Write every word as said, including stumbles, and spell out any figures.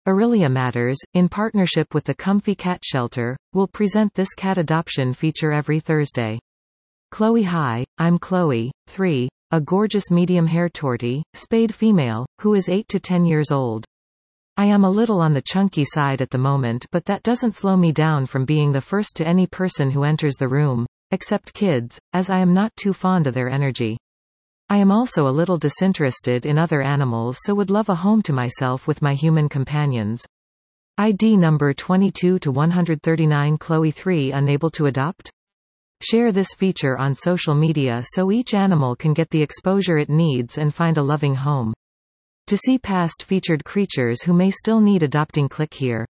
Aurelia Matters, in partnership with the Comfy Cat Shelter, will present this cat adoption feature every Thursday. Chloe. Hi, I'm Chloe, three, a gorgeous medium-hair tortie, spayed female, who is eight to ten years old. I am a little on the chunky side at the moment, but that doesn't slow me down from being the first to any person who enters the room, except kids, as I am not too fond of their energy. I am also a little disinterested in other animals, so would love a home to myself with my human companions. I D number twenty-two to one thirty-nine. Chloe. three, unable to adopt? Share this feature on social media so each animal can get the exposure it needs and find a loving home. To see past featured creatures who may still need adopting, click here.